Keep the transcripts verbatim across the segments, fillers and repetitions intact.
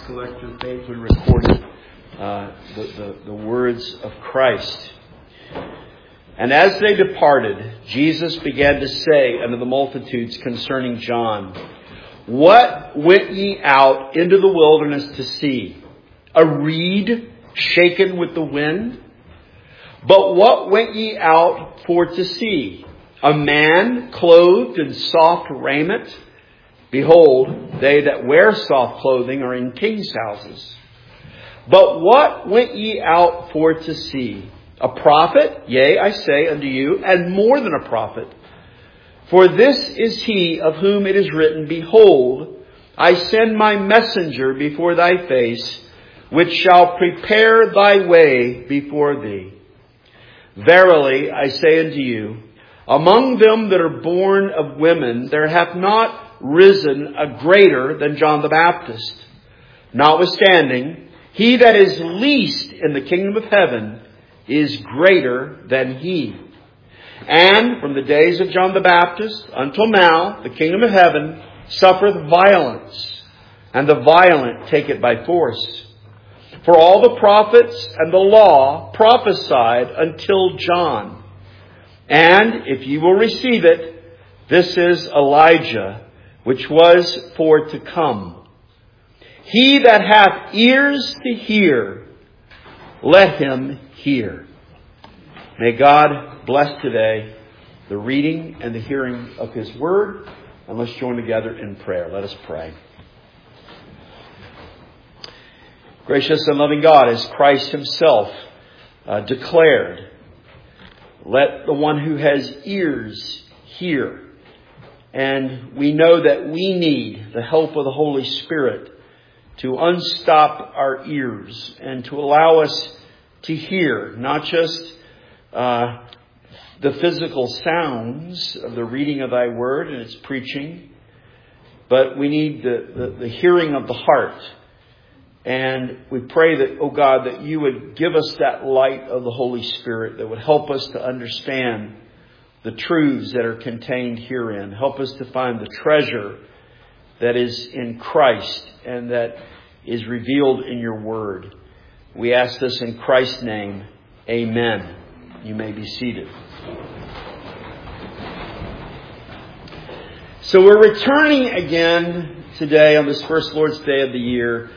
collector faithfully recorded uh, the, the, the words of Christ. And as they departed, Jesus began to say unto the multitudes concerning John, What went ye out into the wilderness to see? A reed shaken with the wind? But what went ye out for to see? A man clothed in soft raiment? Behold, they that wear soft clothing are in kings' houses. But what went ye out for to see? A prophet? Yea, I say unto you, and more than a prophet. For this is he of whom it is written, Behold, I send my messenger before thy face, which shall prepare thy way before thee. Verily, I say unto you, among them that are born of women, there hath not risen a greater than John the Baptist. Notwithstanding, he that is least in the kingdom of heaven is greater than he. And from the days of John the Baptist until now, the kingdom of heaven suffereth violence, and the violent take it by force. For all the prophets and the law prophesied until John. And if ye will receive it, this is Elijah, which was for to come. He that hath ears to hear, let him hear. May God bless today the reading and the hearing of His Word. And let's join together in prayer. Let us pray. Gracious and loving God, as Christ Himself uh, declared, let the one who has ears hear. And we know that we need the help of the Holy Spirit to unstop our ears and to allow us to hear not just uh, the physical sounds of the reading of Thy Word and its preaching, but we need the, the, the hearing of the heart. And we pray that, oh God, that You would give us that light of the Holy Spirit that would help us to understand the truths that are contained herein. Help us to find the treasure that is in Christ and that is revealed in Your Word. We ask this in Christ's name. Amen. You may be seated. So we're returning again today on this first Lord's Day of the year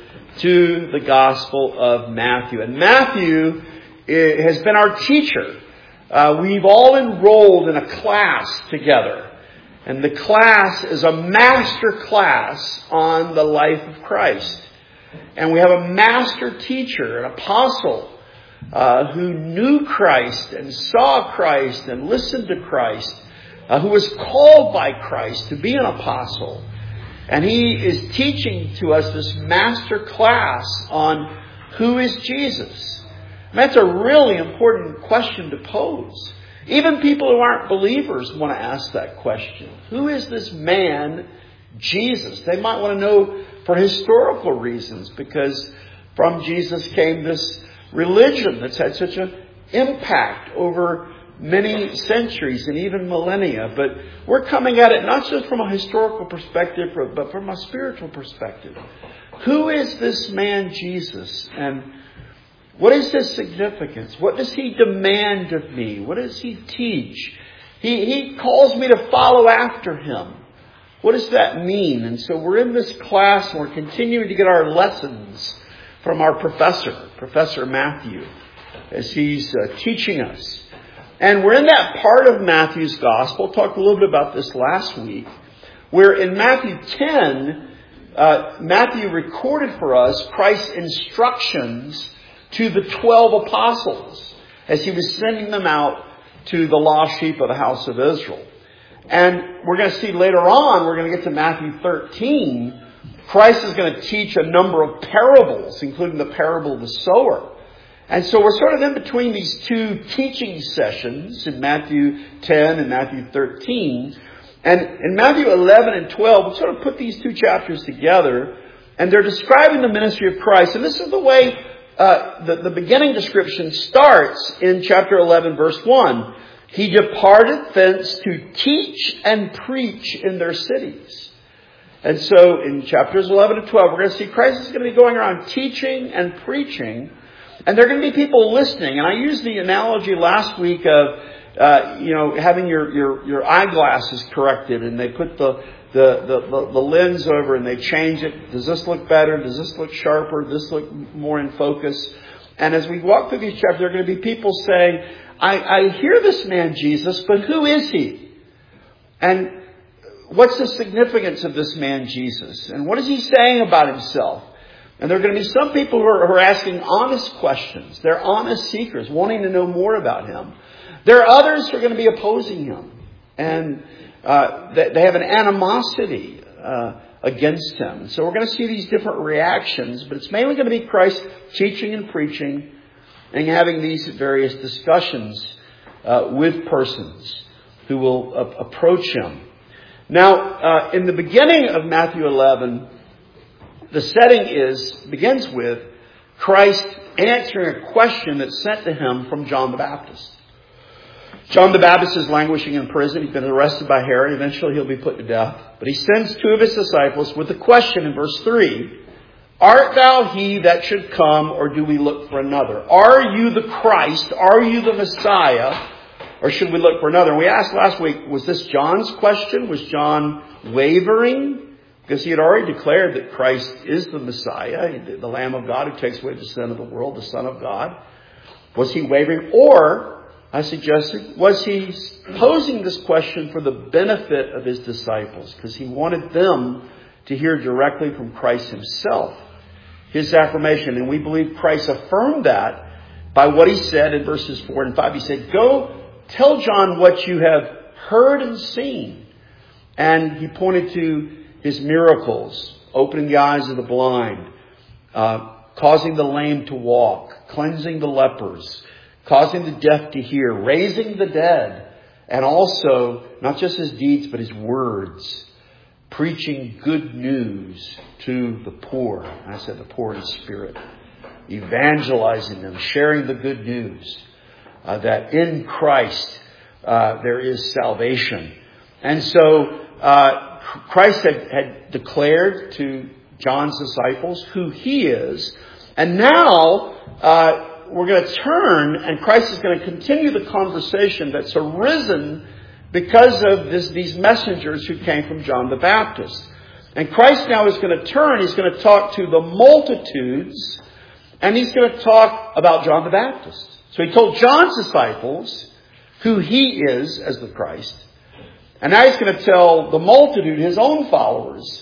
to the Gospel of Matthew. And Matthew has been our teacher. Uh, we've all enrolled in a class together. And the class is a master class on the life of Christ. And we have a master teacher, an apostle, uh, who knew Christ and saw Christ and listened to Christ, uh, who was called by Christ to be an apostle. And he is teaching to us this master class on who is Jesus. And that's a really important question to pose. Even people who aren't believers want to ask that question. Who is this man, Jesus? They might want to know for historical reasons, because from Jesus came this religion that's had such an impact over many centuries and even millennia. But we're coming at it not just from a historical perspective, but from a spiritual perspective. Who is this man Jesus? And what is his significance? What does he demand of me? What does he teach? He, he calls me to follow after him. What does that mean? And so we're in this class and we're continuing to get our lessons from our professor, Professor Matthew, as he's uh, teaching us. And we're in that part of Matthew's Gospel, talked a little bit about this last week, where in Matthew ten, uh, Matthew recorded for us Christ's instructions to the twelve apostles as he was sending them out to the lost sheep of the house of Israel. And we're going to see later on, we're going to get to Matthew thirteen, Christ is going to teach a number of parables, including the parable of the sower. And so we're sort of in between these two teaching sessions in Matthew ten and Matthew thirteen. And in Matthew eleven and twelve, we sort of put these two chapters together, and they're describing the ministry of Christ. And this is the way uh, the, the beginning description starts in chapter eleven, verse one. He departed thence to teach and preach in their cities. And so in chapters eleven to twelve, we're going to see Christ is going to be going around teaching and preaching. And there are going to be people listening. And I used the analogy last week of, uh, you know, having your, your, your eyeglasses corrected. And they put the, the, the, the, the lens over and they change it. Does this look better? Does this look sharper? Does this look more in focus? And as we walk through these chapters, there are going to be people saying, I, I hear this man Jesus, but who is he? And what's the significance of this man Jesus? And what is he saying about himself? And there are going to be some people who are, who are asking honest questions. They're honest seekers, wanting to know more about him. There are others who are going to be opposing him. And uh, they, they have an animosity uh, against him. So we're going to see these different reactions. But it's mainly going to be Christ teaching and preaching and having these various discussions uh, with persons who will uh, approach him. Now, uh, in the beginning of Matthew eleven, the setting is begins with Christ answering a question that's sent to him from John the Baptist. John the Baptist is languishing in prison. He's been arrested by Herod. Eventually he'll be put to death. But he sends two of his disciples with the question in verse three, Art thou he that should come, or do we look for another? Are you the Christ? Are you the Messiah? Or should we look for another? And we asked last week, was this John's question? Was John wavering? Because he had already declared that Christ is the Messiah, the Lamb of God who takes away the sin of the world, the Son of God. Was he wavering? Or, I suggested, was he posing this question for the benefit of his disciples? Because he wanted them to hear directly from Christ himself, his affirmation. And we believe Christ affirmed that by what he said in verses four and five. He said, Go tell John what you have heard and seen. And he pointed to his miracles, opening the eyes of the blind, uh, causing the lame to walk, cleansing the lepers, causing the deaf to hear, raising the dead, and also not just his deeds, but his words, preaching good news to the poor. And I said the poor in spirit, evangelizing them, sharing the good news uh, that in Christ uh, there is salvation. And so uh Christ had, had declared to John's disciples who he is. And now uh, we're going to turn and Christ is going to continue the conversation that's arisen because of this, these messengers who came from John the Baptist. And Christ now is going to turn. He's going to talk to the multitudes and he's going to talk about John the Baptist. So he told John's disciples who he is as the Christ. And now he's going to tell the multitude, his own followers,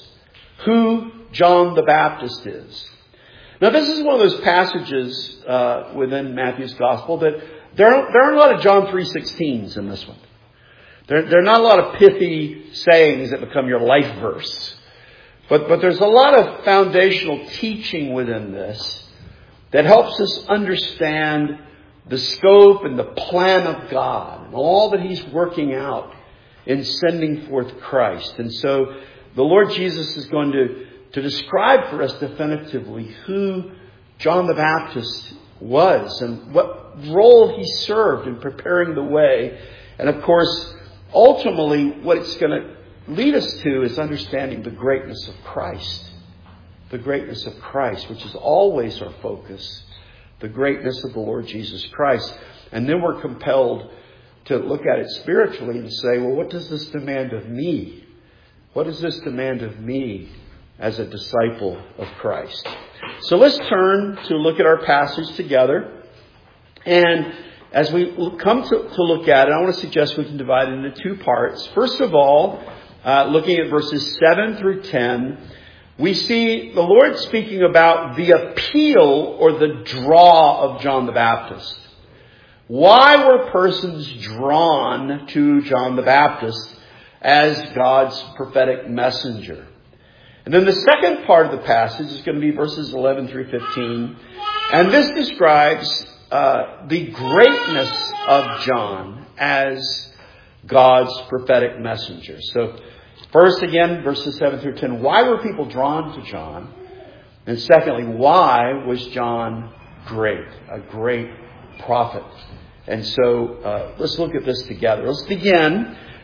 who John the Baptist is. Now this is one of those passages uh, within Matthew's Gospel that there aren't, there aren't a lot of John three sixteens in this one. There, there are not a lot of pithy sayings that become your life verse. But, but there's a lot of foundational teaching within this that helps us understand the scope and the plan of God and all that he's working out in sending forth Christ. And so the Lord Jesus is going to, to describe for us definitively who John the Baptist was and what role he served in preparing the way. And of course, ultimately what it's going to lead us to is understanding the greatness of Christ. The greatness of Christ, which is always our focus. The greatness of the Lord Jesus Christ. And then we're compelled to look at it spiritually and say, well, what does this demand of me? What does this demand of me as a disciple of Christ? So let's turn to look at our passage together. And as we come to, to look at it, I want to suggest we can divide it into two parts. First of all, uh, looking at verses seven through ten, we see the Lord speaking about the appeal or the draw of John the Baptist. Why were persons drawn to John the Baptist as God's prophetic messenger? And then the second part of the passage is going to be verses eleven through fifteen. And this describes uh, the greatness of John as God's prophetic messenger. So first again, verses seven through ten, why were people drawn to John? And secondly, why was John great? A great prophet. And so uh, let's look at this together. Let's begin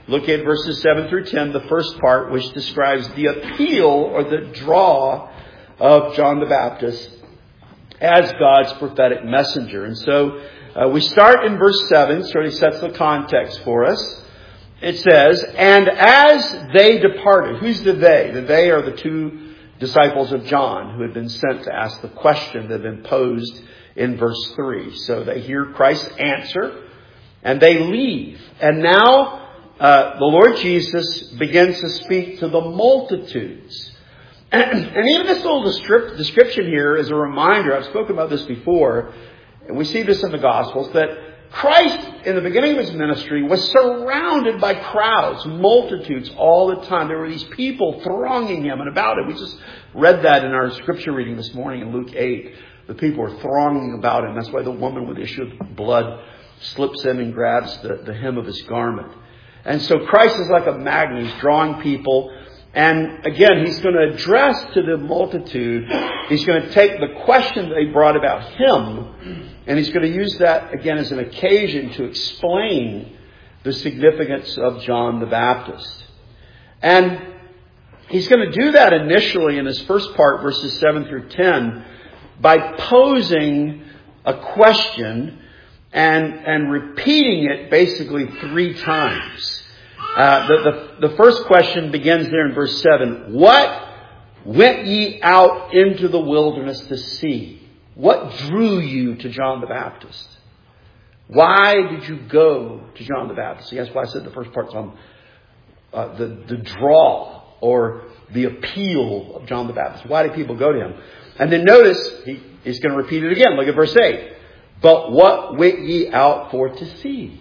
Look at verses seven through ten, the first part, which describes the appeal or the draw of John the Baptist as God's prophetic messenger. And so uh, we start in verse seven, so he sets the context for us. It says, and as they departed, who's the they? The they are the two disciples of John who had been sent to ask the question that had been posed in verse three. So they hear Christ's answer and they leave. And now uh, the Lord Jesus begins to speak to the multitudes. And even this little description here is a reminder, I've spoken about this before, and we see this in the Gospels, that Christ, in the beginning of his ministry, was surrounded by crowds, multitudes all the time. There were these people thronging him and about him. We just read that in our scripture reading this morning in Luke eight. The people were thronging about him. That's why the woman with the issue of blood slips in and grabs the, the hem of his garment. And so Christ is like a magnet. He's drawing people. And again, he's going to address to the multitude, he's going to take the question they brought about him, and he's going to use that again as an occasion to explain the significance of John the Baptist. And he's going to do that initially in his first part, verses seven through ten, by posing a question and, and repeating it basically three times. Uh, the, the, the first question begins there in verse seven. What went ye out into the wilderness to see? What drew you to John the Baptist? Why did you go to John the Baptist? See, that's why I said the first part's on uh, the, the draw or the appeal of John the Baptist. Why did people go to him? And then notice, he, he's going to repeat it again. Look at verse eight. But what went ye out for to see?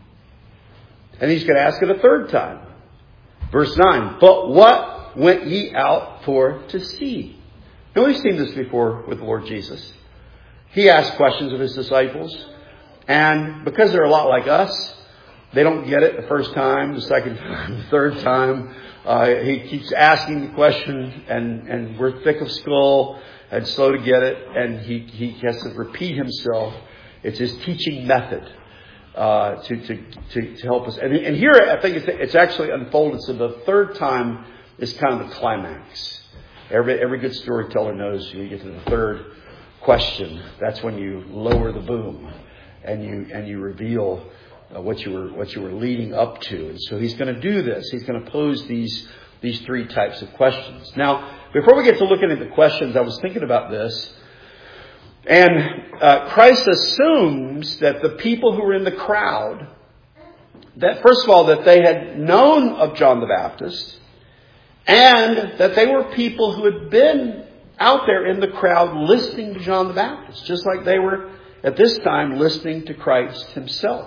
And he's going to ask it a third time. Verse nine. But what went ye out for to see? Now we've seen this before with the Lord Jesus. He asked questions of his disciples. And because they're a lot like us, they don't get it the first time, the second time, the third time. Uh, he keeps asking the question and, and we're thick of skull and slow to get it. And he, he has to repeat himself. It's his teaching method. Uh, to, to, to, to help us. And, and here I think it's, it's actually unfolded. So the third time is kind of the climax. Every, every good storyteller knows you get to the third question. That's when you lower the boom and you, and you reveal uh, what you were, what you were leading up to. And so he's going to do this. He's going to pose these, these three types of questions. Now, before we get to looking at the questions, I was thinking about this. And uh, Christ assumes that the people who were in the crowd, that first of all, that they had known of John the Baptist, and that they were people who had been out there in the crowd listening to John the Baptist, just like they were at this time listening to Christ himself.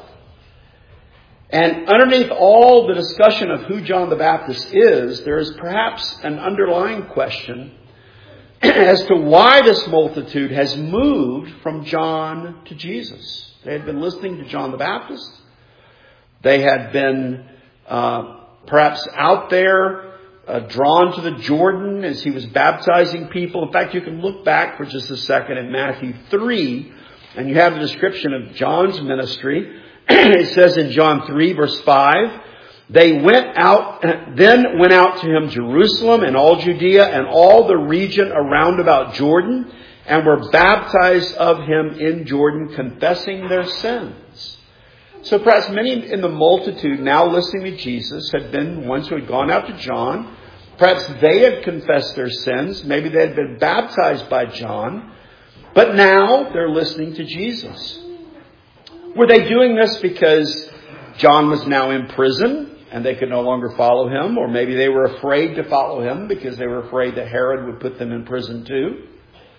And underneath all the discussion of who John the Baptist is, there is perhaps an underlying question as to why this multitude has moved from John to Jesus. They had been listening to John the Baptist. They had been uh, perhaps out there uh, drawn to the Jordan as he was baptizing people. In fact, you can look back for just a second in Matthew three, and you have the description of John's ministry. It says in John three, verse five, They went out, then went out to him Jerusalem and all Judea and all the region around about Jordan, and were baptized of him in Jordan, confessing their sins. So perhaps many in the multitude now listening to Jesus had been ones who had gone out to John. Perhaps they had confessed their sins. Maybe they had been baptized by John. But now they're listening to Jesus. Were they doing this because John was now in prison and they could no longer follow him? Or maybe they were afraid to follow him because they were afraid that Herod would put them in prison too?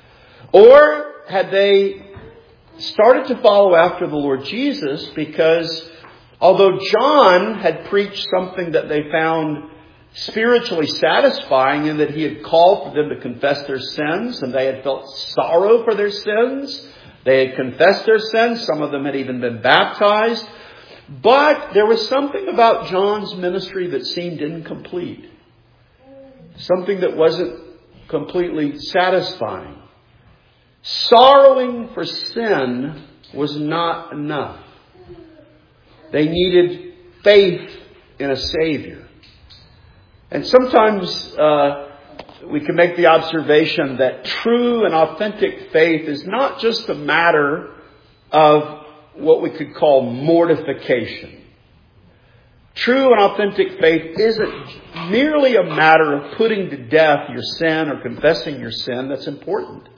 Or had they started to follow after the Lord Jesus because although John had preached something that they found spiritually satisfying in that he had called for them to confess their sins and they had felt sorrow for their sins, they had confessed their sins, some of them had even been baptized, but there was something about John's ministry that seemed incomplete. Something that wasn't completely satisfying. Sorrowing for sin was not enough. They needed faith in a Savior. And sometimes uh, we can make the observation that true and authentic faith is not just a matter of what we could call mortification. True and authentic faith isn't merely a matter of putting to death your sin or confessing your sin. That's important.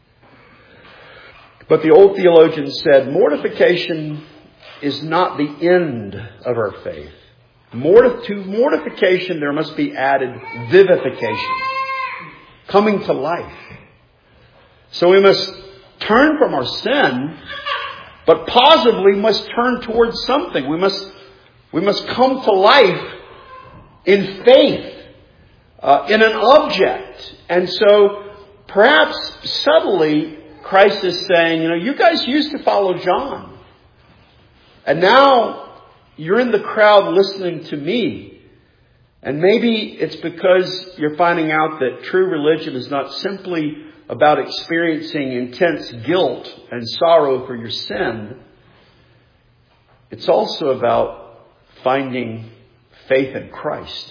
But the old theologian said mortification is not the end of our faith. Mortif- to mortification there must be added vivification, coming to life. So we must turn from our sin, but possibly must turn towards something. We must we must come to life in faith, uh, in an object. And so perhaps subtly Christ is saying, you know, you guys used to follow John. And now you're in the crowd listening to me. And maybe it's because you're finding out that true religion is not simply about experiencing intense guilt and sorrow for your sin. It's also about finding faith in Christ,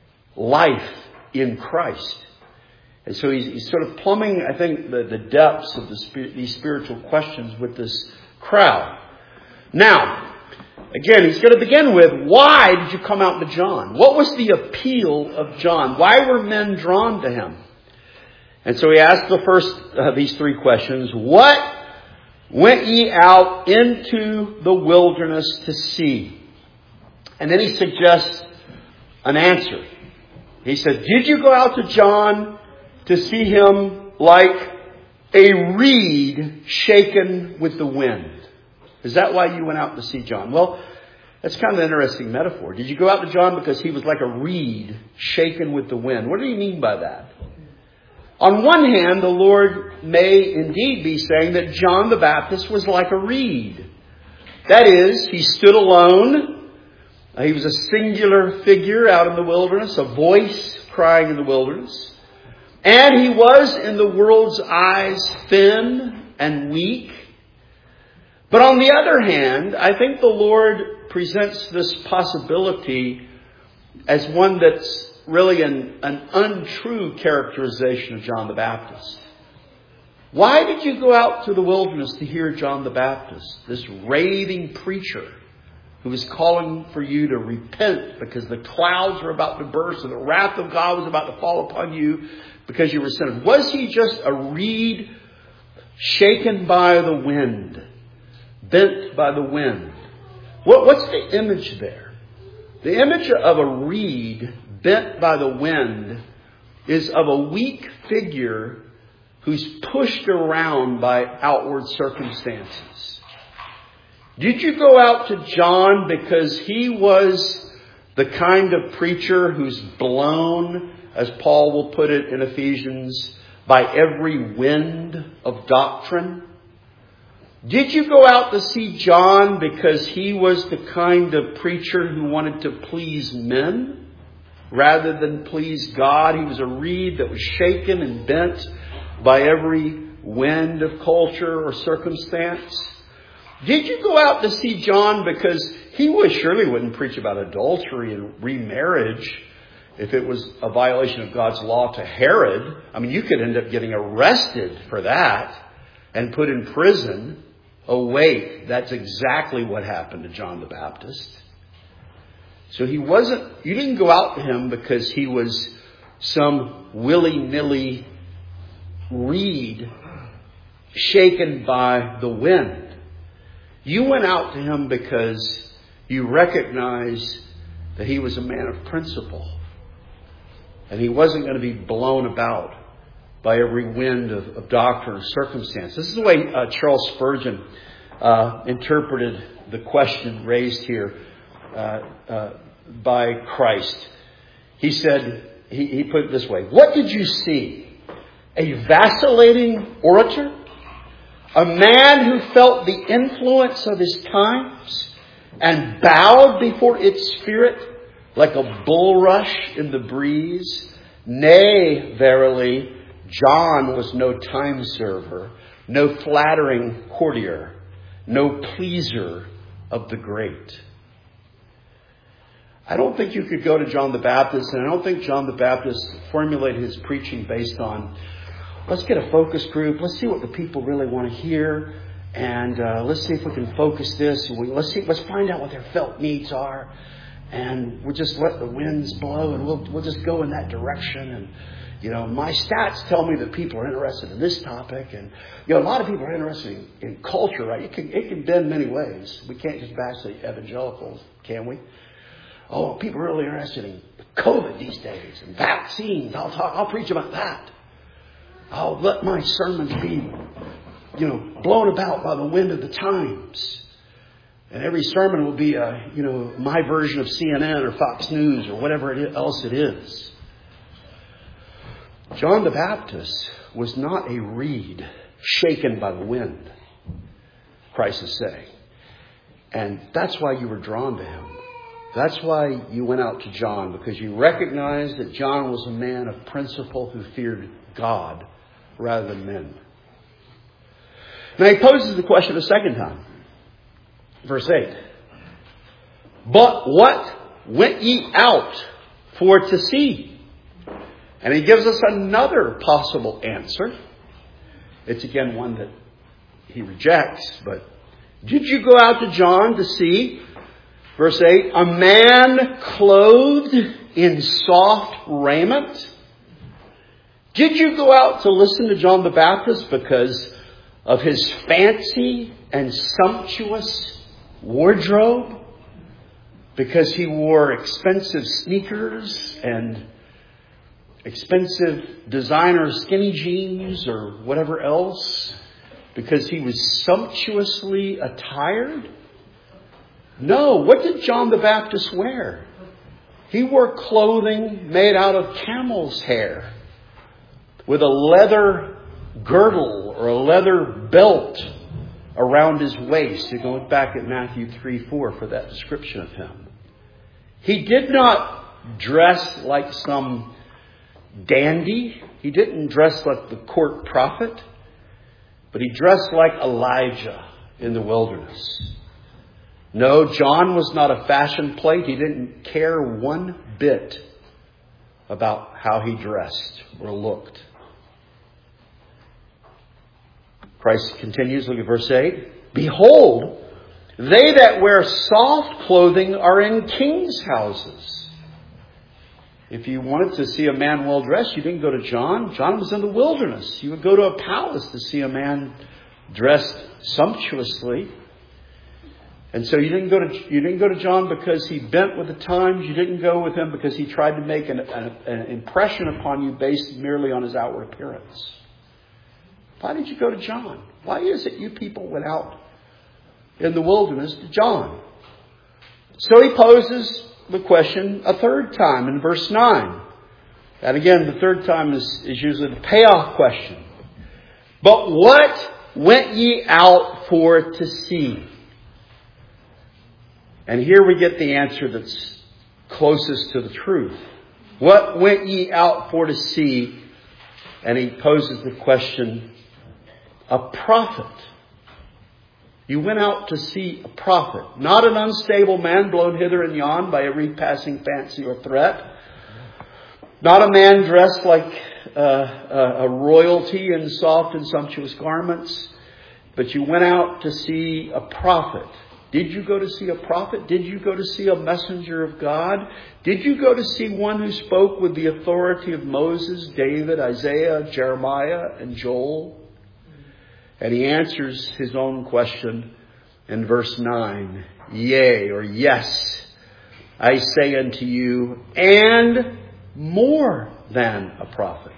life in Christ. And so he's, he's sort of plumbing, I think, the, the depths of the, these spiritual questions with this crowd. Now, again, he's going to begin with, why did you come out to John? What was the appeal of John? Why were men drawn to him? And so he asked the first of these three questions. What went ye out into the wilderness to see? And then he suggests an answer. He said, did you go out to John to see him like a reed shaken with the wind? Is that why you went out to see John? Well, that's kind of an interesting metaphor. Did you go out to John because he was like a reed shaken with the wind? What do you mean by that? On one hand, the Lord may indeed be saying that John the Baptist was like a reed. That is, he stood alone. He was a singular figure out in the wilderness, a voice crying in the wilderness. And he was, in the world's eyes, thin and weak. But on the other hand, I think the Lord presents this possibility as one that's really an, an untrue characterization of John the Baptist. Why did you go out to the wilderness to hear John the Baptist, this raving preacher who was calling for you to repent because the clouds were about to burst and the wrath of God was about to fall upon you because you were sinners? Was he just a reed shaken by the wind, bent by the wind? What, what's the image there? The image of a reed bent by the wind is of a weak figure who's pushed around by outward circumstances. Did you go out to John because he was the kind of preacher who's blown, as Paul will put it in Ephesians, by every wind of doctrine? Did you go out to see John because he was the kind of preacher who wanted to please men rather than please God? He was a reed that was shaken and bent by every wind of culture or circumstance. Did you go out to see John because he was surely wouldn't preach about adultery and remarriage if it was a violation of God's law to Herod? I mean, you could end up getting arrested for that and put in prison. Oh, wait, that's exactly what happened to John the Baptist. So he wasn't, you didn't go out to him because he was some willy-nilly reed shaken by the wind. You went out to him because you recognized that he was a man of principle. And he wasn't going to be blown about by every wind of, of doctrine or circumstance. This is the way uh, Charles Spurgeon uh, interpreted the question raised here uh, uh, by Christ. He said, he, he put it this way, what did you see? A vacillating orator? A man who felt the influence of his times and bowed before its spirit like a bulrush in the breeze? Nay, verily, John was no time server, no flattering courtier, no pleaser of the great. I don't think you could go to John the Baptist, and I don't think John the Baptist formulated his preaching based on, let's get a focus group, let's see what the people really want to hear, and uh, let's see if we can focus this. We, let's see, let's find out what their felt needs are, and we'll just let the winds blow, and we'll we'll just go in that direction. And you know, my stats tell me that people are interested in this topic, and you know, a lot of people are interested in, in culture, right? It can it can bend many ways. We can't just bash the evangelicals, can we? Oh, people are really interested in COVID these days and vaccines. I'll talk. I'll preach about that. I'll let my sermons be, you know, blown about by the wind of the times. And every sermon will be, a, you know, my version of C N N or Fox News or whatever it is, else it is. John the Baptist was not a reed shaken by the wind, Christ is saying. And that's why you were drawn to him. That's why you went out to John, because you recognized that John was a man of principle who feared God rather than men. Now he poses the question a second time. Verse eight. But what went ye out for to see? And he gives us another possible answer. It's again one that he rejects, but did you go out to John to see? Verse eight, a man clothed in soft raiment? Did you go out to listen to John the Baptist because of his fancy and sumptuous wardrobe? Because he wore expensive sneakers and expensive designer skinny jeans or whatever else? Because he was sumptuously attired? No. What did John the Baptist wear? He wore clothing made out of camel's hair with a leather girdle or a leather belt around his waist. You go back at Matthew three four for that description of him. He did not dress like some dandy. He didn't dress like the court prophet, but he dressed like Elijah in the wilderness. No, John was not a fashion plate. He didn't care one bit about how he dressed or looked. Christ continues, look at verse eight. Behold, they that wear soft clothing are in kings' houses. If you wanted to see a man well dressed, you didn't go to John. John was in the wilderness. You would go to a palace to see a man dressed sumptuously. And so you didn't go to you didn't go to John because he bent with the times. You didn't go with him because he tried to make an, an, an impression upon you based merely on his outward appearance. Why did you go to John? Why is it you people went out in the wilderness to John? So he poses the question a third time in verse nine. And again, the third time is, is usually the payoff question. But what went ye out for to see? And here we get the answer that's closest to the truth. What went ye out for to see? And he poses the question, a prophet. You went out to see a prophet, not an unstable man blown hither and yon by every passing fancy or threat. Not a man dressed like uh, a, a royalty in soft and sumptuous garments, but you went out to see a prophet. Did you go to see a prophet? Did you go to see a messenger of God? Did you go to see one who spoke with the authority of Moses, David, Isaiah, Jeremiah, and Joel? And he answers his own question in verse nine. Yea, or yes, I say unto you, and more than a prophet.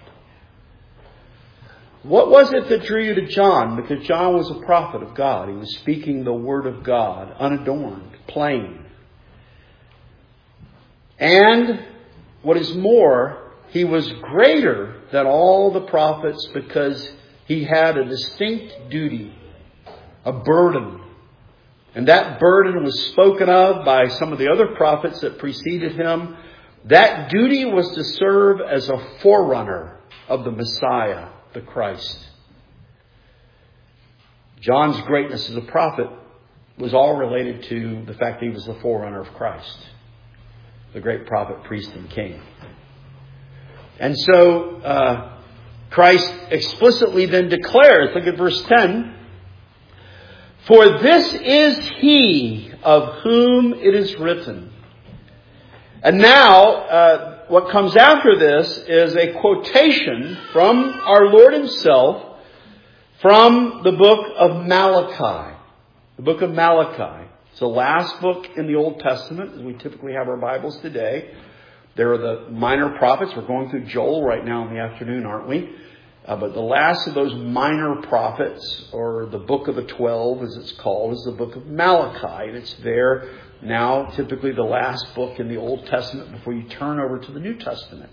What was it that drew you to John? Because John was a prophet of God. He was speaking the word of God, unadorned, plain. And what is more, he was greater than all the prophets because he had a distinct duty, a burden. And that burden was spoken of by some of the other prophets that preceded him. That duty was to serve as a forerunner of the Messiah, the Christ. John's greatness as a prophet was all related to the fact that he was the forerunner of Christ. the great prophet, priest, and king. And so uh, Christ explicitly then declares, look at verse ten, "For this is he of whom it is written." And now, uh, what comes after this is a quotation from our Lord himself from the book of Malachi. The book of Malachi. It's the last book in the Old Testament, as we typically have our Bibles today. There are the minor prophets. We're going through Joel right now in the afternoon, aren't we? Uh, but the last of those minor prophets, or the book of the twelve, as it's called, is the book of Malachi. And it's there now, typically the last book in the Old Testament before you turn over to the New Testament.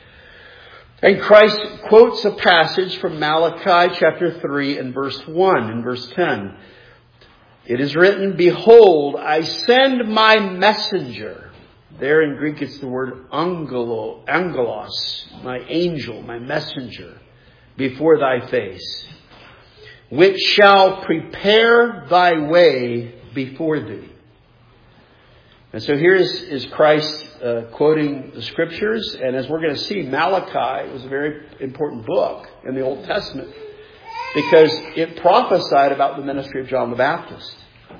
And Christ quotes a passage from Malachi chapter three and verse one and verse ten. It is written, "Behold, I send my messenger." There in Greek it's the word angelo, angelos, my angel, my messenger, before thy face, which shall prepare thy way before thee. And so here is, is Christ uh, quoting the Scriptures. And as we're going to see, Malachi was a very important book in the Old Testament because it prophesied about the ministry of John the Baptist.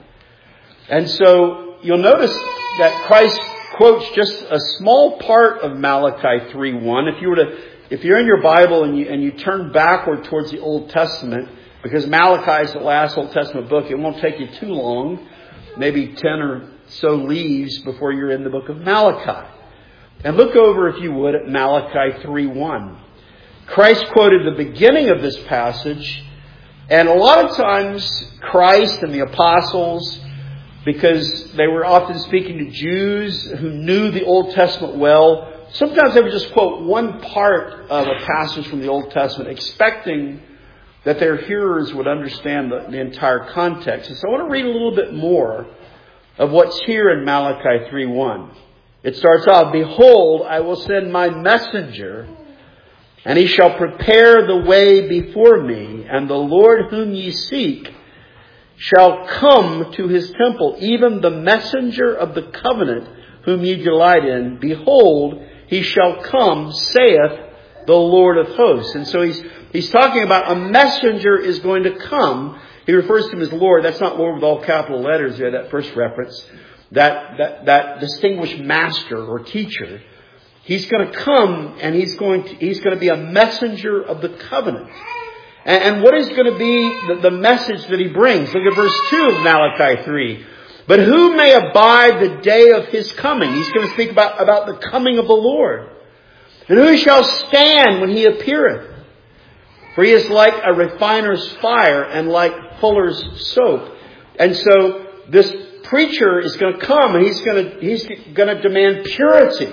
And so you'll notice that Christ quotes just a small part of Malachi three one. If you were to, if you're in your Bible and you, and you turn backward towards the Old Testament, because Malachi is the last Old Testament book, it won't take you too long, maybe ten or so leaves before you're in the book of Malachi. And look over, if you would, at Malachi three one. Christ quoted the beginning of this passage, and a lot of times Christ and the apostles, because they were often speaking to Jews who knew the Old Testament well, sometimes they would just quote one part of a passage from the Old Testament, expecting that their hearers would understand the, the entire context. And so I want to read a little bit more of what's here in Malachi three one. It starts off, "Behold, I will send my messenger, and he shall prepare the way before me, and the Lord whom ye seek shall come to his temple, even the messenger of the covenant whom ye delight in. Behold, he shall come, saith the Lord of hosts." And so he's he's talking about a messenger is going to come. He refers to him as Lord. That's not Lord with all capital letters there, that first reference. That, that, that distinguished master or teacher. He's going to come and he's going to, he's going to be a messenger of the covenant. And, and what is going to be the, the message that he brings? Look at verse two of Malachi three. "But who may abide the day of his coming?" He's going to speak about, about the coming of the Lord. "And who shall stand when he appeareth? For he is like a refiner's fire and like fuller's soap." And so this preacher is going to come and he's going to, he's going to demand purity.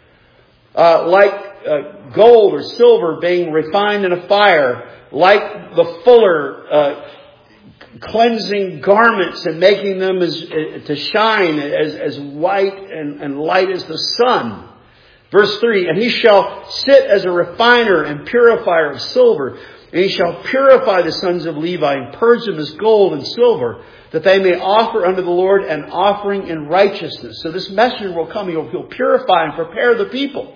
Uh, like uh, gold or silver being refined in a fire. Like the fuller uh, cleansing garments and making them as, uh, to shine as, as white and, and light as the sun. Verse three, "And he shall sit as a refiner and purifier of silver. And he shall purify the sons of Levi and purge them as gold and silver, that they may offer unto the Lord an offering in righteousness." So this messenger will come. He'll, he'll purify and prepare the people.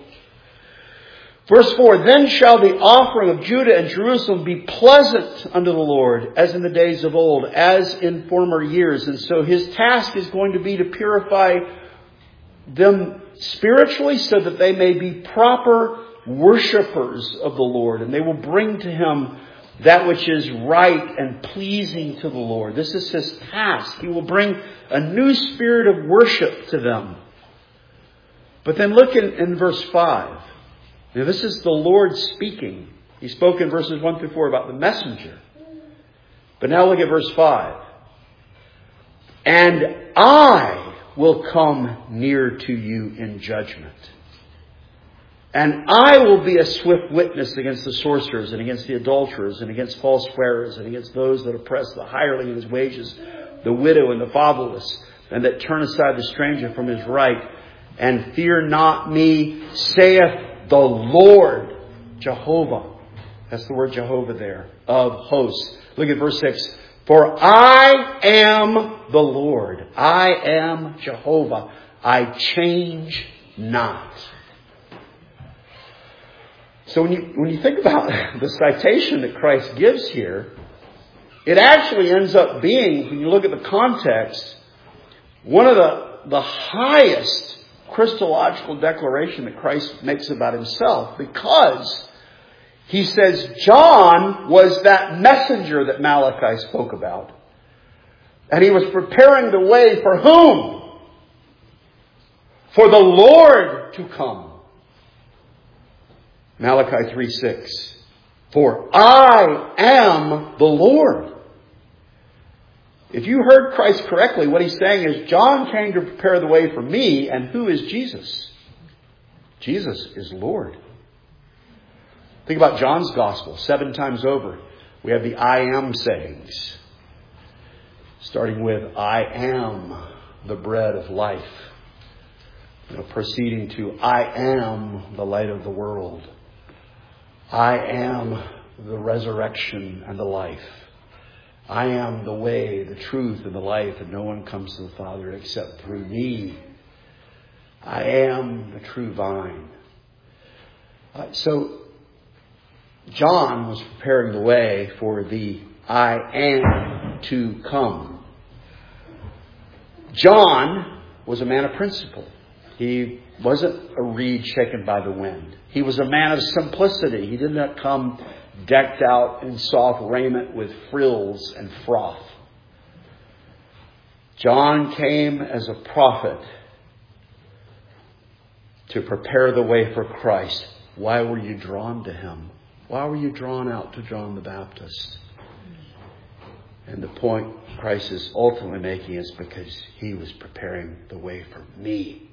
Verse four, "Then shall the offering of Judah and Jerusalem be pleasant unto the Lord, as in the days of old, as in former years." And so his task is going to be to purify them spiritually so that they may be proper worshippers of the Lord. And they will bring to him that which is right and pleasing to the Lord. This is his task. He will bring a new spirit of worship to them. But then look in, in verse five. Now this is the Lord speaking. He spoke in verses one through four about the messenger. But now look at verse five. "And I will come near to you in judgment. And I will be a swift witness against the sorcerers and against the adulterers and against false swearers and against those that oppress the hireling in his wages, the widow and the fatherless, and that turn aside the stranger from his right. And fear not me, saith the Lord Jehovah." That's the word Jehovah there, of hosts. Look at verse six. "For I am the Lord. I am Jehovah. I change not. So when you, when you think about the citation that Christ gives here, it actually ends up being, when you look at the context, one of the, the highest Christological declaration that Christ makes about himself, because he says John was that messenger that Malachi spoke about. And he was preparing the way for whom? For the Lord to come. Malachi three six. For I am the Lord. If you heard Christ correctly, what he's saying is John came to prepare the way for me. And who is Jesus? Jesus is Lord. Think about John's gospel. Seven times over, we have the I am sayings. Starting with, I am the bread of life. You know, proceeding to, I am the light of the world. I am the resurrection and the life. I am the way, the truth, and the life, and no one comes to the Father except through me. I am the true vine. Uh, so, John was preparing the way for the I am to come. John was a man of principle. He wasn't a reed shaken by the wind. He was a man of simplicity. He did not come decked out in soft raiment with frills and froth. John came as a prophet to prepare the way for Christ. Why were you drawn to him? Why were you drawn out to John the Baptist? And the point Christ is ultimately making is because he was preparing the way for me.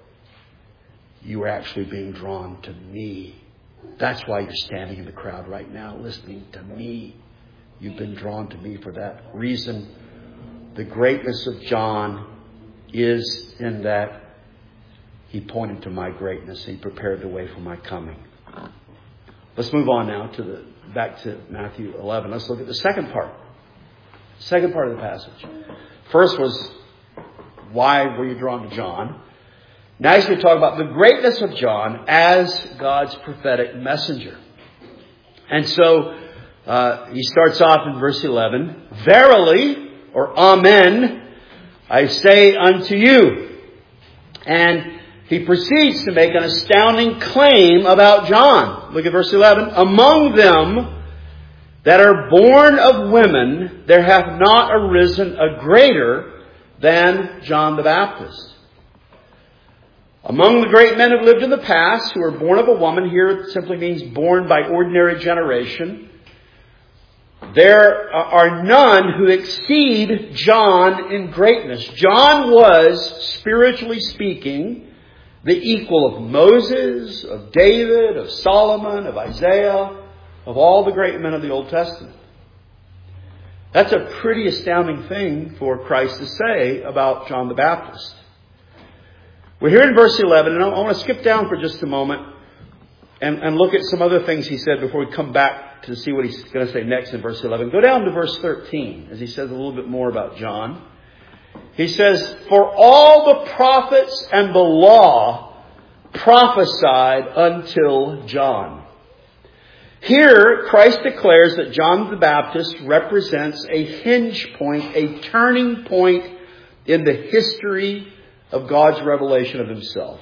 You were actually being drawn to me. That's why you're standing in the crowd right now, listening to me. You've been drawn to me for that reason. The greatness of John is in that he pointed to my greatness. He prepared the way for my coming. Let's move on now to the back to Matthew eleven. Let's look at the second part. Second part of the passage. First was, why were you drawn to John? Now he's going to talk about the greatness of John as God's prophetic messenger. And so uh, he starts off in verse eleven. Verily, or amen, I say unto you. And he proceeds to make an astounding claim about John. Look at verse eleven. Among them that are born of women, there hath not arisen a greater than John the Baptist. Among the great men who have lived in the past, who are born of a woman, here it simply means born by ordinary generation, there are none who exceed John in greatness. John was, spiritually speaking, the equal of Moses, of David, of Solomon, of Isaiah, of all the great men of the Old Testament. That's a pretty astounding thing for Christ to say about John the Baptist. We're here in verse eleven, and I want to skip down for just a moment and, and look at some other things he said before we come back to see what he's going to say next in verse eleven. Go down to verse thirteen as he says a little bit more about John. He says, for all the prophets and the law prophesied until John. Here, Christ declares that John the Baptist represents a hinge point, a turning point in the history of God's revelation of himself.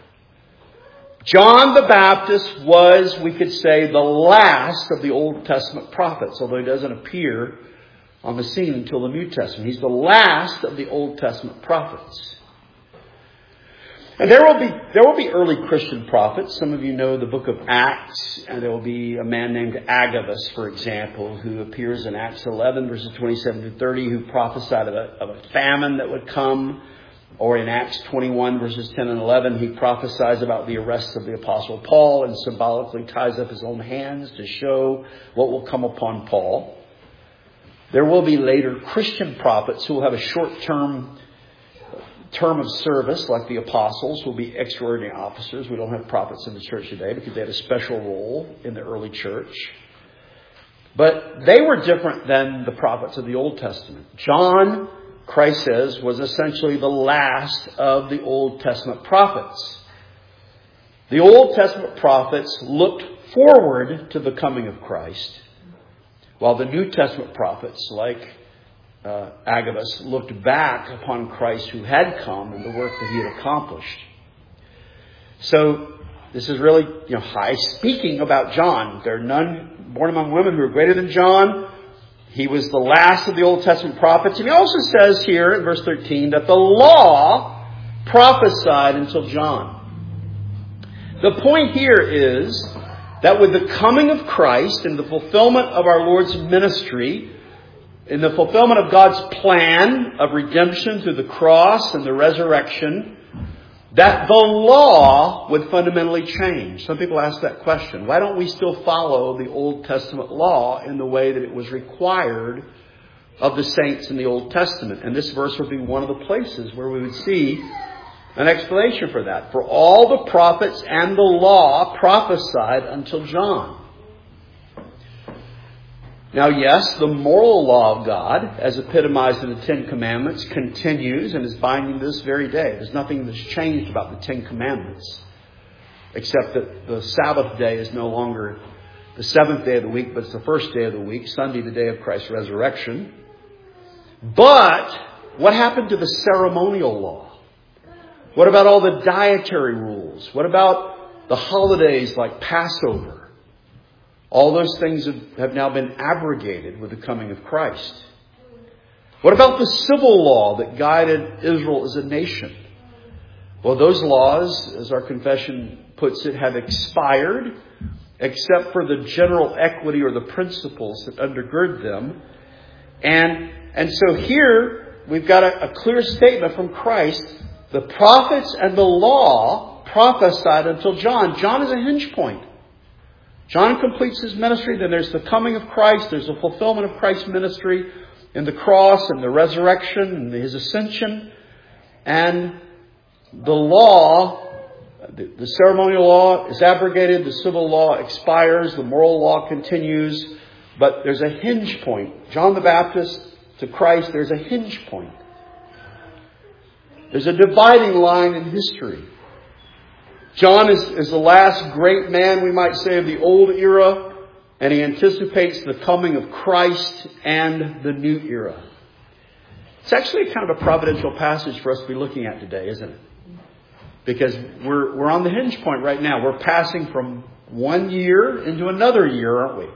John the Baptist was, we could say, the last of the Old Testament prophets, although he doesn't appear on the scene until the New Testament. He's the last of the Old Testament prophets. And there will be there will be early Christian prophets. Some of you know the book of Acts, and there will be a man named Agabus, for example, who appears in Acts eleven, verses twenty-seven to thirty, who prophesied of a, of a famine that would come. Or in Acts twenty-one, verses ten and eleven, he prophesies about the arrest of the Apostle Paul and symbolically ties up his own hands to show what will come upon Paul. There will be later Christian prophets who will have a short-term term of service, like the apostles, who will be extraordinary officers. We don't have prophets in the church today because they had a special role in the early church. But they were different than the prophets of the Old Testament. John, Christ says, was essentially the last of the Old Testament prophets. The Old Testament prophets looked forward to the coming of Christ, while the New Testament prophets, like uh, Agabus, looked back upon Christ who had come and the work that he had accomplished. So this is really, you know, high speaking about John. There are none born among women who are greater than John. He was the last of the Old Testament prophets. And he also says here in verse thirteen that the law prophesied until John. The point here is that with the coming of Christ and the fulfillment of our Lord's ministry, in the fulfillment of God's plan of redemption through the cross and the resurrection, that the law would fundamentally change. Some people ask that question. Why don't we still follow the Old Testament law in the way that it was required of the saints in the Old Testament? And this verse would be one of the places where we would see an explanation for that. For all the prophets and the law prophesied until John. Now, yes, the moral law of God, as epitomized in the Ten Commandments, continues and is binding this very day. There's nothing that's changed about the Ten Commandments, except that the Sabbath day is no longer the seventh day of the week, but it's the first day of the week, Sunday, the day of Christ's resurrection. But what happened to the ceremonial law? What about all the dietary rules? What about the holidays like Passover? All those things have now been abrogated with the coming of Christ. What about the civil law that guided Israel as a nation? Well, those laws, as our confession puts it, have expired, except for the general equity or the principles that undergird them. And, and so here we've got a, a clear statement from Christ. The prophets and the law prophesied until John. John is a hinge point. John completes his ministry. Then there's the coming of Christ. There's the fulfillment of Christ's ministry in the cross and the resurrection and his ascension. And the law, the, the ceremonial law is abrogated. The civil law expires. The moral law continues. But there's a hinge point. John the Baptist to Christ, there's a hinge point. There's a dividing line in history. John is, is the last great man, we might say, of the old era, and he anticipates the coming of Christ and the new era. It's actually kind of a providential passage for us to be looking at today, isn't it? Because we're, we're on the hinge point right now. We're passing from one year into another year, aren't we?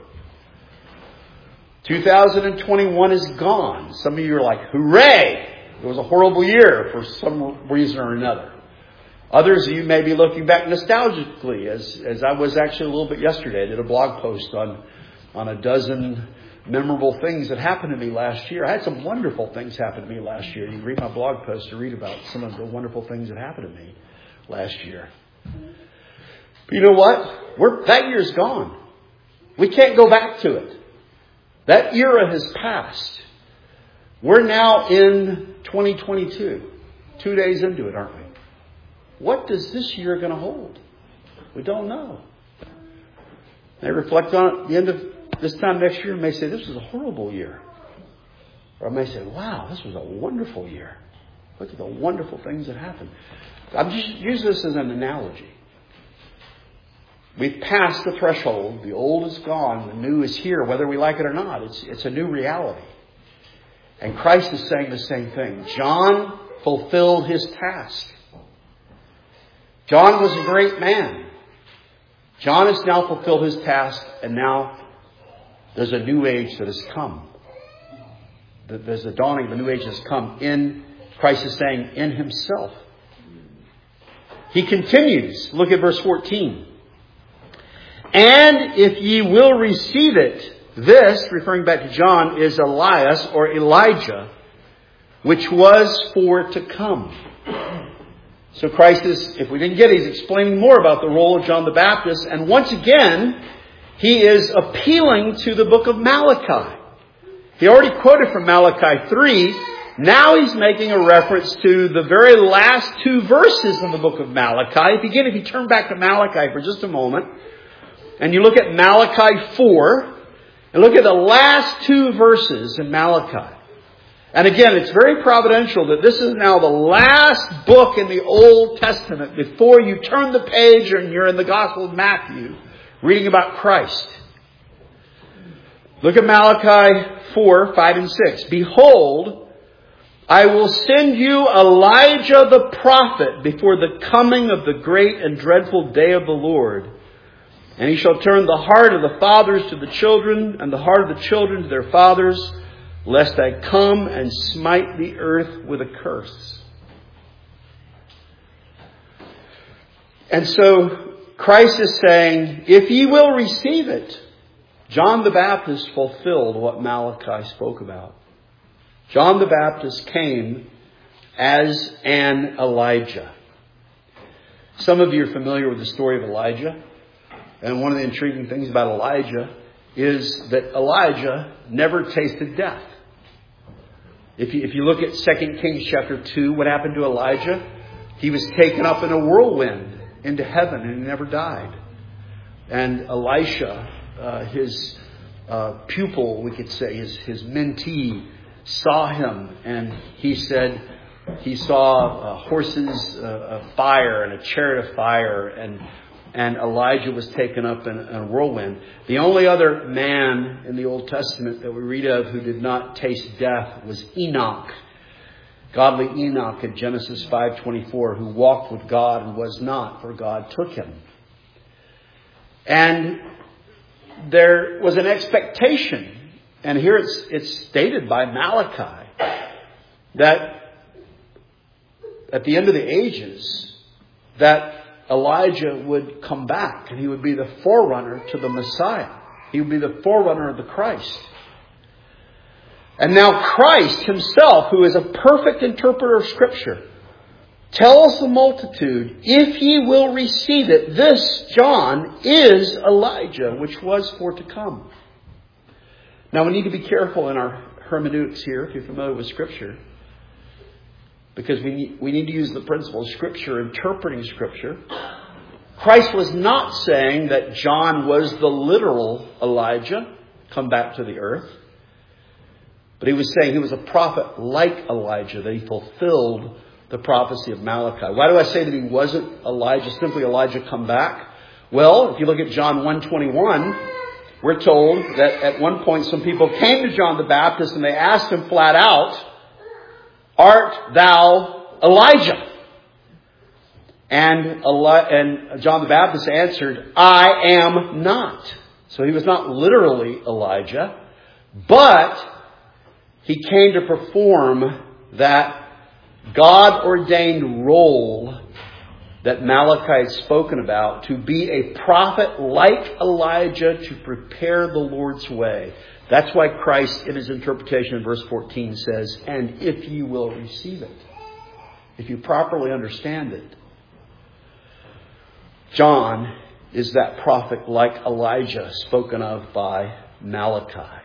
two thousand twenty-one is gone. Some of you are like, hooray! It was a horrible year for some reason or another. Others of you may be looking back nostalgically, as, as I was actually a little bit yesterday. I did a blog post on, on a dozen memorable things that happened to me last year. I had some wonderful things happen to me last year. You can read my blog post to read about some of the wonderful things that happened to me last year. But you know what? We're, that year's gone. We can't go back to it. That era has passed. We're now in twenty twenty-two. Two days into it, aren't we? What does this year going to hold? We don't know. I reflect on it at the end of this time next year and may say, this was a horrible year. Or I may say, wow, this was a wonderful year. Look at the wonderful things that happened. I'm just using this as an analogy. We've passed the threshold. The old is gone. The new is here, whether we like it or not. It's, it's a new reality. And Christ is saying the same thing. John fulfilled his task. John was a great man. John has now fulfilled his task, and now there's a new age that has come. There's a dawning of a new age that has come in, Christ is saying, in himself. He continues. Look at verse fourteen. And if ye will receive it, this, referring back to John, is Elias or Elijah, which was for to come. So Christ is, if we didn't get it, he's explaining more about the role of John the Baptist. And once again, he is appealing to the book of Malachi. He already quoted from Malachi three. Now he's making a reference to the very last two verses in the book of Malachi. If you get, if you turn back to Malachi for just a moment, and you look at Malachi four, and look at the last two verses in Malachi. And again, it's very providential that this is now the last book in the Old Testament before you turn the page and you're in the Gospel of Matthew, reading about Christ. Look at Malachi four, five, and six. Behold, I will send you Elijah the prophet before the coming of the great and dreadful day of the Lord. And he shall turn the heart of the fathers to the children, and the heart of the children to their fathers, lest I come and smite the earth with a curse. And so Christ is saying, if ye will receive it, John the Baptist fulfilled what Malachi spoke about. John the Baptist came as an Elijah. Some of you are familiar with the story of Elijah. And one of the intriguing things about Elijah is that Elijah never tasted death. If you, if you look at Second Kings chapter two, what happened to Elijah? He was taken up in a whirlwind into heaven and he never died. And Elisha, uh, his uh, pupil, we could say, his, his mentee, saw him and he said he saw uh, horses uh, of fire and a chariot of fire, and and Elijah was taken up in, in a whirlwind. The only other man in the Old Testament that we read of who did not taste death was Enoch. Godly Enoch in Genesis five twenty-four, who walked with God and was not, for God took him. And there was an expectation, and here it's, it's stated by Malachi, that at the end of the ages, that Elijah would come back and he would be the forerunner to the Messiah. He would be the forerunner of the Christ. And now Christ himself, who is a perfect interpreter of Scripture, tells the multitude, if ye will receive it, this John is Elijah, which was for to come. Now we need to be careful in our hermeneutics here, if you're familiar with Scripture, because we need, we need to use the principle of Scripture, interpreting Scripture. Christ was not saying that John was the literal Elijah, come back to the earth. But he was saying he was a prophet like Elijah, that he fulfilled the prophecy of Malachi. Why do I say that he wasn't Elijah, simply Elijah come back? Well, if you look at John one twenty-one, we're told that at one point some people came to John the Baptist and they asked him flat out, art thou Elijah? And, Eli- and John the Baptist answered, I am not. So he was not literally Elijah, but he came to perform that God-ordained role that Malachi had spoken about, to be a prophet like Elijah to prepare the Lord's way. That's why Christ, in his interpretation in verse fourteen, says, and if you will receive it, if you properly understand it. John is that prophet like Elijah spoken of by Malachi.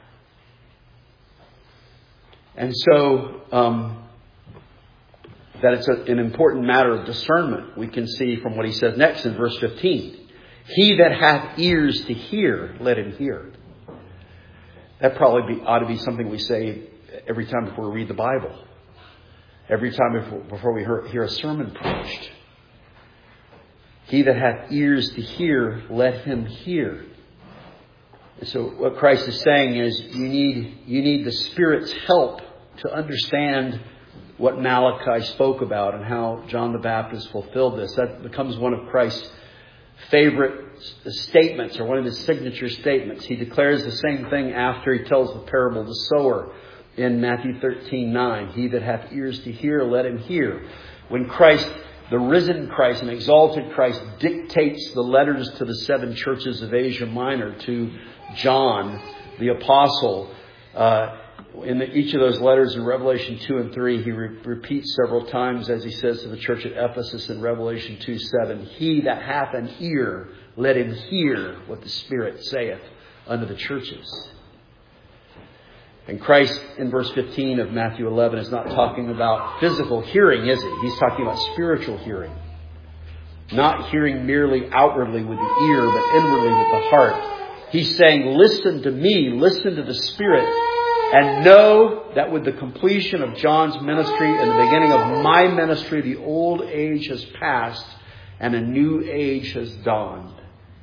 And so, um, that it's a, an important matter of discernment, we can see from what he says next in verse fifteen. He that hath ears to hear, let him hear. That probably be, ought to be something we say every time before we read the Bible. Every time before, before we hear, hear a sermon preached. He that hath ears to hear, let him hear. And so what Christ is saying is you need, you need the Spirit's help to understand what Malachi spoke about and how John the Baptist fulfilled this. That becomes one of Christ's favorite statements, or one of his signature statements. He declares the same thing after he tells the parable of the sower in Matthew thirteen nine. He that hath ears to hear, let him hear. When Christ, the risen Christ and exalted Christ, dictates the letters to the seven churches of Asia Minor to John, the apostle, uh, in the, each of those letters in Revelation two and three, he re- repeats several times, as he says to the church at Ephesus in Revelation two seven, he that hath an ear, let him hear what the Spirit saith unto the churches. And Christ, in verse fifteen of Matthew eleven, is not talking about physical hearing, is he? He's talking about spiritual hearing. Not hearing merely outwardly with the ear, but inwardly with the heart. He's saying, listen to me, listen to the Spirit, and know that with the completion of John's ministry and the beginning of my ministry, the old age has passed and a new age has dawned.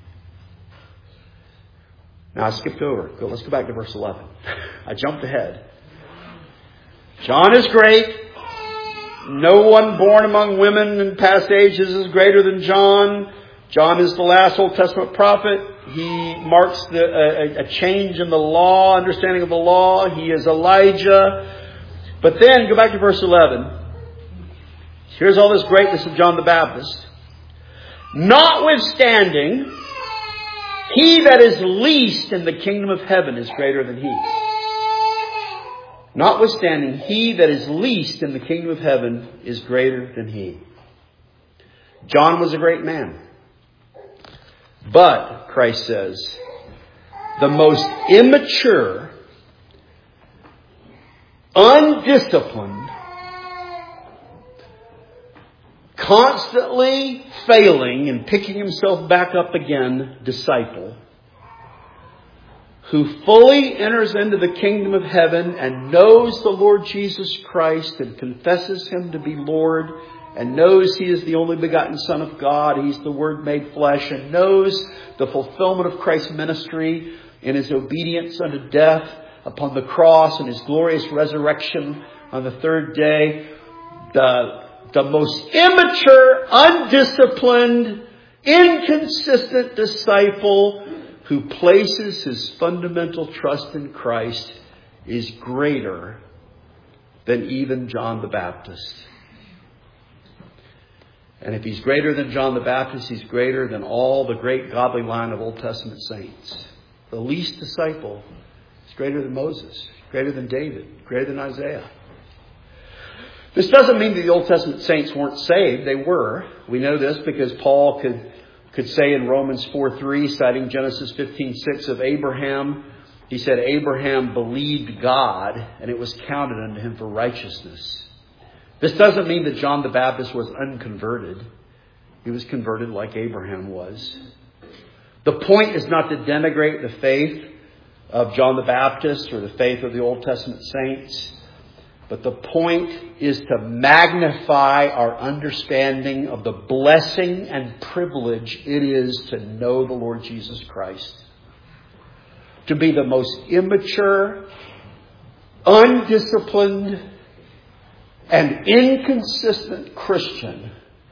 Now I skipped over. Go, let's go back to verse eleven. I jumped ahead. John is great. No one born among women in past ages is greater than John. John is the last Old Testament prophet. He marks the, a, a change in the law, understanding of the law. He is Elijah. But then, go back to verse eleven. Here's all this greatness of John the Baptist. Notwithstanding, he that is least in the kingdom of heaven is greater than he. Notwithstanding, he that is least in the kingdom of heaven is greater than he. John was a great man. But, Christ says, the most immature, undisciplined, constantly failing and picking himself back up again disciple, who fully enters into the kingdom of heaven and knows the Lord Jesus Christ and confesses Him to be Lord and knows He is the only begotten Son of God, He's the Word made flesh, and knows the fulfillment of Christ's ministry in His obedience unto death upon the cross and His glorious resurrection on the third day, the, the most immature, undisciplined, inconsistent disciple who places his fundamental trust in Christ is greater than even John the Baptist. And if he's greater than John the Baptist, he's greater than all the great godly line of Old Testament saints. The least disciple is greater than Moses, greater than David, greater than Isaiah. This doesn't mean that the Old Testament saints weren't saved. They were. We know this because Paul could could say in Romans four three, citing Genesis fifteen six of Abraham, he said, Abraham believed God and it was counted unto him for righteousness. This doesn't mean that John the Baptist was unconverted. He was converted like Abraham was. The point is not to denigrate the faith of John the Baptist or the faith of the Old Testament saints. But the point is to magnify our understanding of the blessing and privilege it is to know the Lord Jesus Christ. To be the most immature, undisciplined, and inconsistent Christian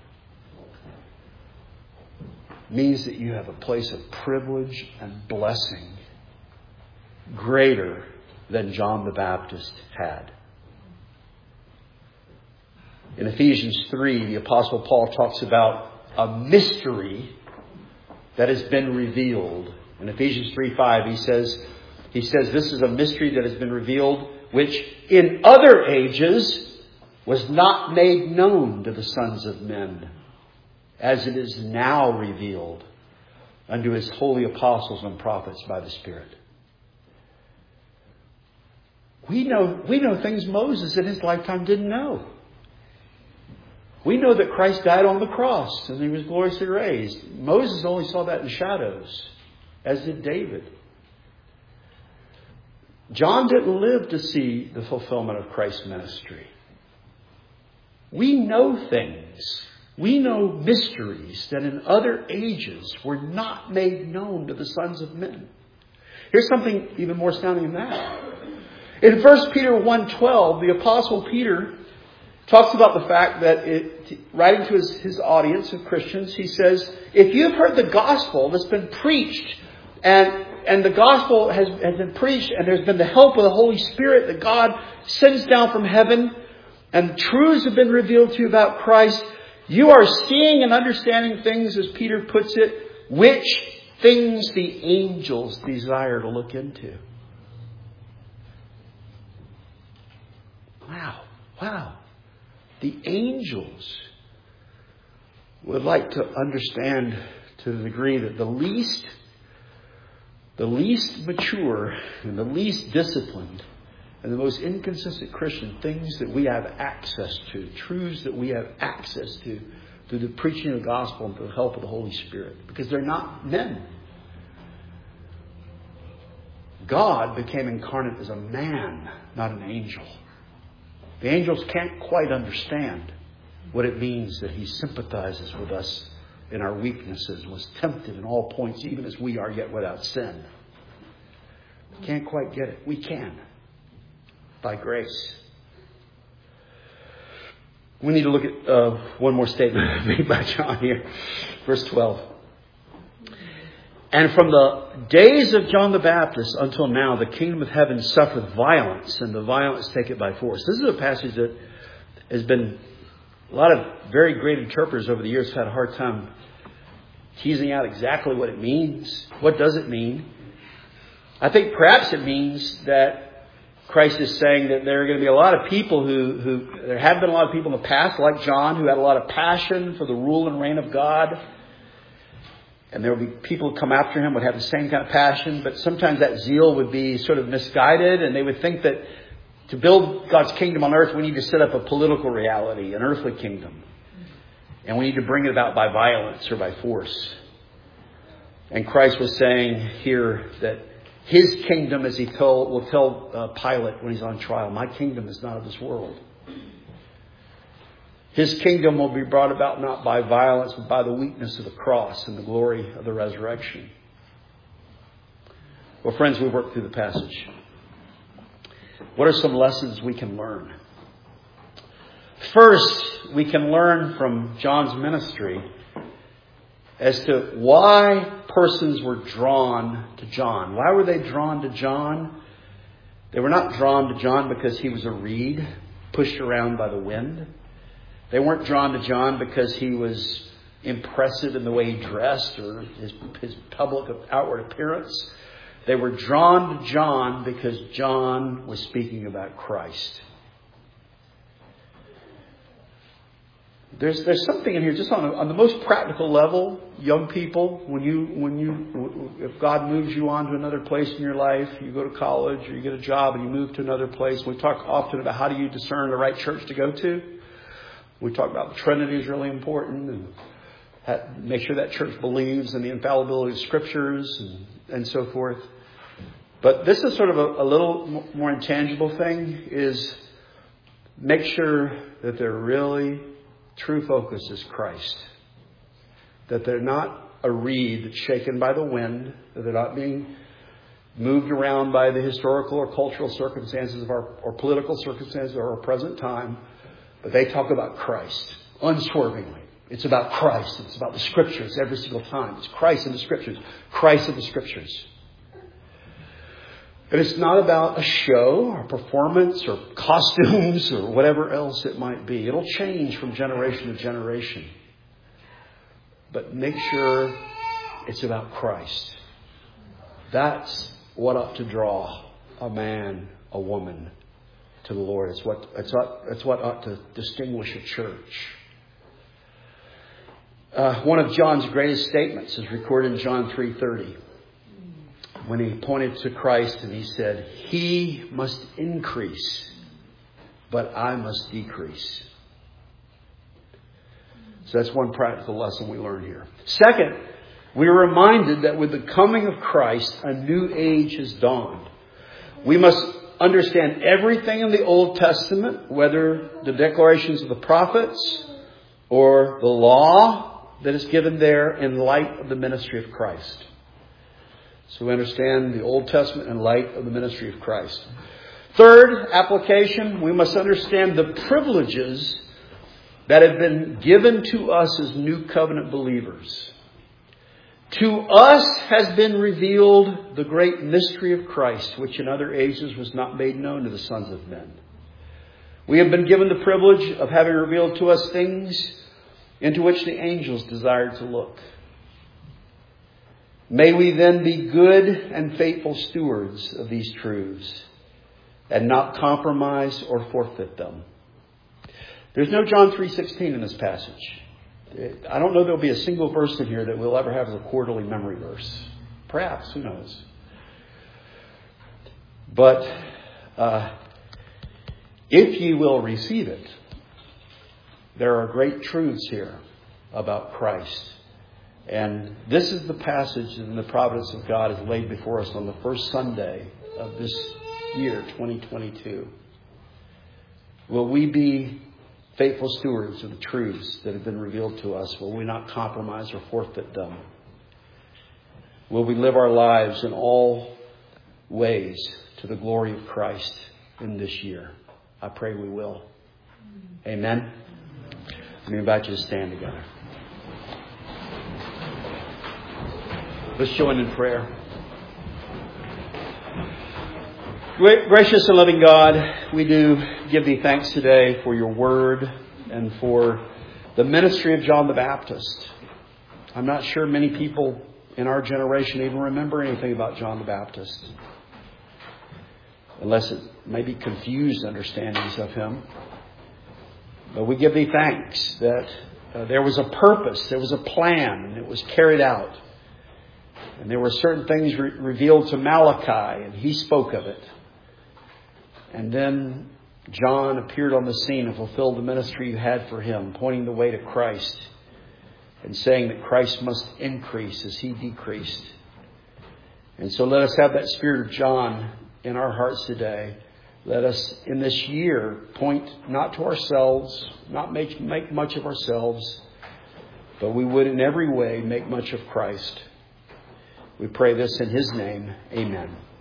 means that you have a place of privilege and blessing greater than John the Baptist had. In Ephesians three, the Apostle Paul talks about a mystery that has been revealed. In Ephesians three five, he says, he says, this is a mystery that has been revealed, which in other ages was not made known to the sons of men, as it is now revealed unto His holy apostles and prophets by the Spirit. We know, we know things Moses in his lifetime didn't know. We know that Christ died on the cross and He was gloriously raised. Moses only saw that in shadows, as did David. John didn't live to see the fulfillment of Christ's ministry. We know things. We know mysteries that in other ages were not made known to the sons of men. Here's something even more astounding than that. In First Peter one twelve, the Apostle Peter talks about the fact that, it, writing to his, his audience of Christians, he says, if you've heard the gospel that's been preached, and and the gospel has, has been preached, and there's been the help of the Holy Spirit that God sends down from heaven, and truths have been revealed to you about Christ, you are seeing and understanding things, as Peter puts it, which things the angels desire to look into. Wow. Wow. The angels would like to understand to the degree that the least, the least mature and the least disciplined and the most inconsistent Christian things that we have access to, truths that we have access to through the preaching of the gospel and through the help of the Holy Spirit. Because they're not men. God became incarnate as a man, not an angel. The angels can't quite understand what it means that he sympathizes with us in our weaknesses, was tempted in all points, even as we are, yet without sin. Can't quite get it. We can. By grace. We need to look at uh, one more statement made by John here. Verse twelve. And from the days of John the Baptist until now, the kingdom of heaven suffereth violence, and the violence take it by force. This is a passage that has been, a lot of very great interpreters over the years have had a hard time teasing out exactly what it means. What does it mean? I think perhaps it means that Christ is saying that there are going to be a lot of people who, who, there have been a lot of people in the past, like John, who had a lot of passion for the rule and reign of God. And there will be people who come after him would have the same kind of passion, but sometimes that zeal would be sort of misguided, and they would think that to build God's kingdom on earth, we need to set up a political reality, an earthly kingdom. And we need to bring it about by violence or by force. And Christ was saying here that his kingdom, as he told, will tell uh, Pilate when he's on trial, my kingdom is not of this world. His kingdom will be brought about not by violence, but by the weakness of the cross and the glory of the resurrection. Well, friends, we've worked through the passage. What are some lessons we can learn? First, we can learn from John's ministry as to why persons were drawn to John. Why were they drawn to John? They were not drawn to John because he was a reed pushed around by the wind. They weren't drawn to John because he was impressive in the way he dressed or his, his public outward appearance. They were drawn to John because John was speaking about Christ. There's there's something in here just on, a, on the most practical level, young people, when you when you if God moves you on to another place in your life, you go to college or you get a job and you move to another place. We talk often about how do you discern the right church to go to. We talk about the Trinity is really important, and have, make sure that church believes in the infallibility of Scriptures and, and so forth. But this is sort of a, a little more intangible thing, is make sure that their really true focus is Christ. That they're not a reed that's shaken by the wind, that they're not being moved around by the historical or cultural circumstances of our, or political circumstances of our present time. But they talk about Christ unswervingly. It's about Christ. It's about the Scriptures every single time. It's Christ and the Scriptures. Christ and the Scriptures. And it's not about a show or performance or costumes or whatever else it might be. It'll change from generation to generation. But make sure it's about Christ. That's what ought to draw a man, a woman to the Lord. It's what, it's what, it's what ought to distinguish a church. Uh, one of John's greatest statements is recorded in John three thirty. When he pointed to Christ and he said, He must increase, but I must decrease. So that's one practical lesson we learn here. Second, we are reminded that with the coming of Christ, a new age has dawned. We must understand everything in the Old Testament, whether the declarations of the prophets or the law that is given there, in light of the ministry of Christ. So we understand the Old Testament in light of the ministry of Christ. Third application, we must understand the privileges that have been given to us as new covenant believers. To us has been revealed the great mystery of Christ, which in other ages was not made known to the sons of men. We have been given the privilege of having revealed to us things into which the angels desired to look. May we then be good and faithful stewards of these truths and not compromise or forfeit them. There's no John three sixteen in this passage. I don't know there'll be a single verse in here that we'll ever have as a quarterly memory verse. Perhaps, who knows? But uh, if ye will receive it, there are great truths here about Christ. And this is the passage in the providence of God is laid before us on the first Sunday of this year, twenty twenty-two? Will we be faithful stewards of the truths that have been revealed to us? Will we not compromise or forfeit them? Will we live our lives in all ways to the glory of Christ in this year? I pray we will. Amen. Let me invite you to stand together. Let's join in prayer. Gracious and loving God, we do give Thee thanks today for Your Word and for the ministry of John the Baptist. I'm not sure many people in our generation even remember anything about John the Baptist, unless it may be confused understandings of him. But we give Thee thanks that uh, there was a purpose, there was a plan, and it was carried out. And there were certain things re- revealed to Malachi, and he spoke of it. And then John appeared on the scene and fulfilled the ministry You had for him, pointing the way to Christ and saying that Christ must increase as He decreased. And so let us have that spirit of John in our hearts today. Let us, in this year, point not to ourselves, not make, make much of ourselves, but we would in every way make much of Christ. We pray this in His name. Amen.